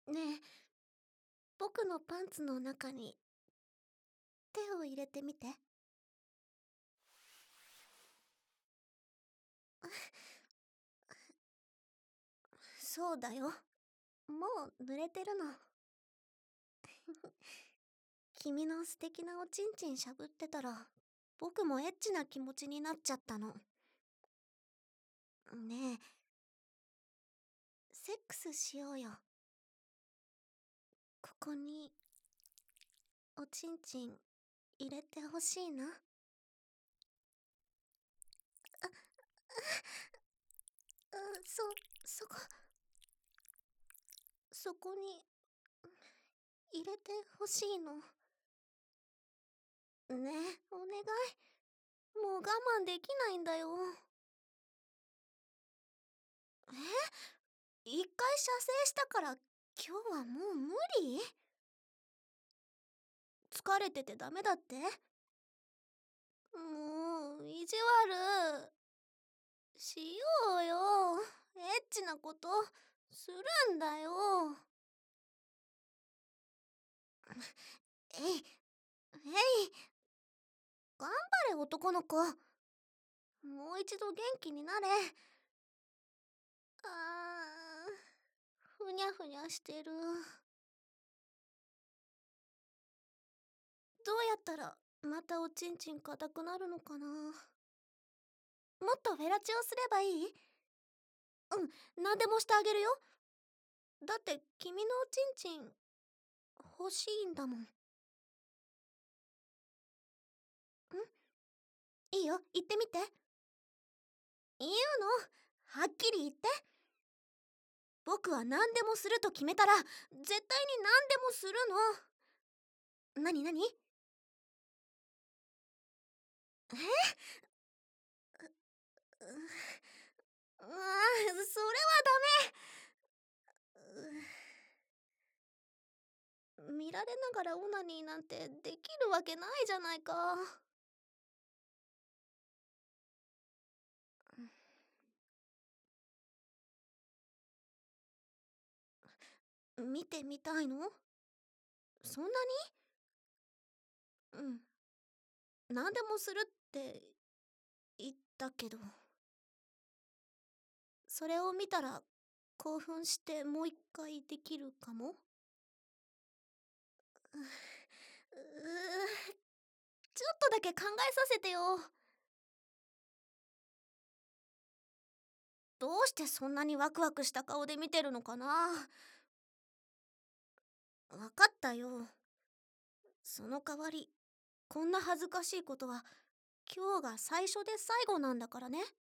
ねえ、僕のパンツの中に手を入れてみて。そうだよ。もう濡れてるの。君の素敵なおちんちんしゃぶってたら、僕もエッチな気持ちになっちゃったの。ねえ、セックスしようよ。ここに、おちんちん入れてほしいな。そ、そこ、そこに、入れてほしいの。ねえ、お願い。もう我慢できないんだよ。一回射精したから今日はもう無理？疲れててダメだって？もう意地悪しようよ。エッチなことするんだよ。えいえい、頑張れ男の子。もう一度元気になれ。ふにゃふにゃしてる。どうやったらまたおちんちん硬くなるのかな。もっとフェラチオすればいい？うん、何でもしてあげるよ。だって君のおちんちん欲しいんだもん。いいよ、言ってみて。言うの、はっきり言って。僕は何でもすると決めたら絶対に何でもするの。なになに？え、それはダメ。見られながらオナニーなんてできるわけないじゃないか。見てみたいの？そんなに？何でもするって言ったけど、それを見たら興奮してもう一回できるかも。うちょっとだけ考えさせてよ。どうしてそんなにワクワクした顔で見てるのかな。わかったよ。その代わり、こんな恥ずかしいことは今日が最初で最後なんだからね。